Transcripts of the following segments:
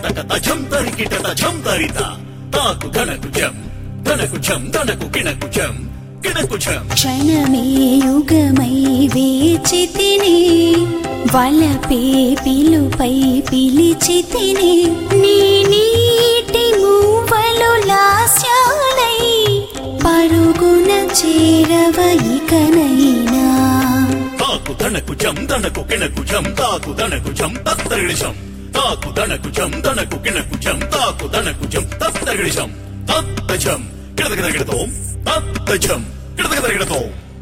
తక ఝం తరికిట ఝం తరిత తాకు ధనకు ఝం ధనకు ఝం ధనకు కిణకు ఝం కిణకు ఝం. క్షణమే యుగమై వేచితిని వలపే పిలుపై పిలిచితిని నీ నీటి మూవలు లాస్యాలై పరుగున చేరవ ఇకనైనా. తాకు ధనకు ఝం ధనకు కిణకు ఝం తాకు ధనకు ఝం తత్తరిషం తాకు ధనకు ఝం ధనకు కిణకు ఝం తాకు ధనకు ఝం తత్తరిషం తత్త ఝం కిడదగిడతో తత్త ఝం కిడదగిడతో.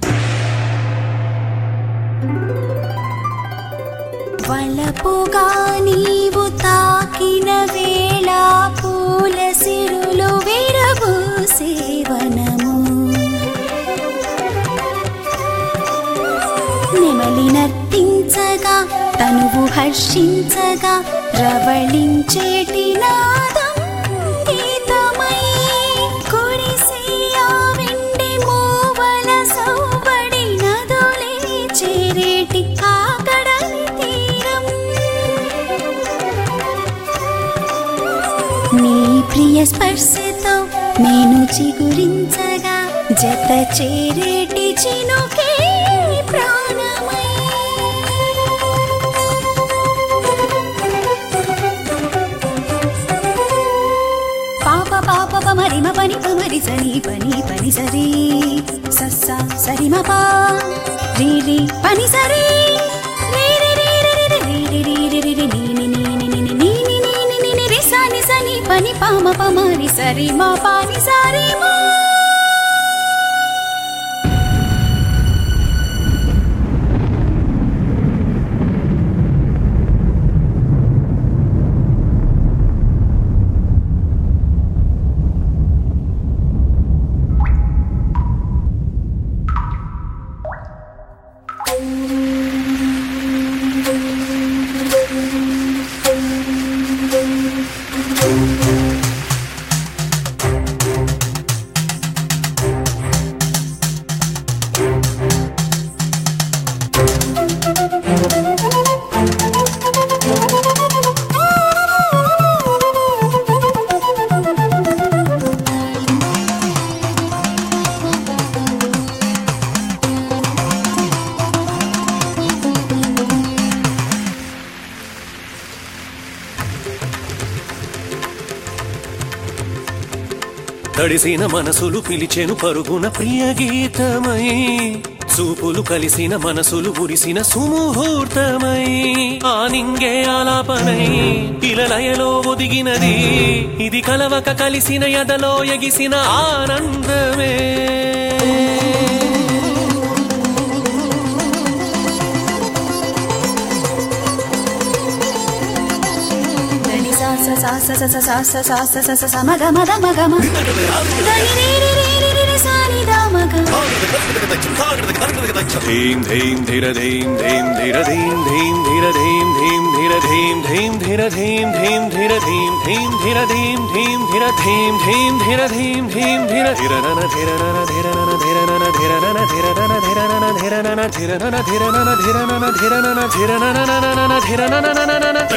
వలపుగా నీవు తాకిన వేళ పూల సిరులు విరబూసే వనము నెమలి నర్తించగా తనువు హర్షించగా రవళించేటి నాదం గీతమై కురిసే ఆ వెండి మూవల సౌబడి నదులే చేరేటి ఆ కడలి తీరం. నీ ప్రియ స్పర్శతో నేను చిగురించగా జత చేరేటి చినుకే ప్రాణమై. పాప పాప పమరిమ పని పమరి సరి పని పని సరి సస్స సరిమ పా రీ రీ పని సరి రీ రీ రీ రీ రీ రీ రీ రీ రీ రీ నీ నీ నీ నీ నీ నీ నీ నీ నీ నీ రి సా ని సా ని పని పామ పమరి సరి మా పాని సరి మా. తడిసిన మనసులు పిలిచెను పరుగున ప్రియ గీతమై చూపులు కలిసిన మనసులు ఉరిసిన సుముహూర్తమై ఆ నింగే ఆలాపనై ఇలలయలో ఒదిగినది ఇది కలవక కలిసిన ఎదలో ఎగిసిన ఆనందమే. ధీం ధీం ధిర ధీం ధీం ధిర ధీం ధీం ధిర ధీం ధీం ధిర ధీం ధీం ధిర ధీం ధీం ధిర ధీం ధీం ధిర ధీం ధీం ధిర ధీం ధీం ధిర ధీం ధీం ధిర ధిరనన ధిరనన ధిరనన ధిరనన ధిరనన ధిరనన ధిరనన ధిరనన ధిరనన ధిరనన ధిరనన ధిరనన ధిరనన ధిరనన ధిరనన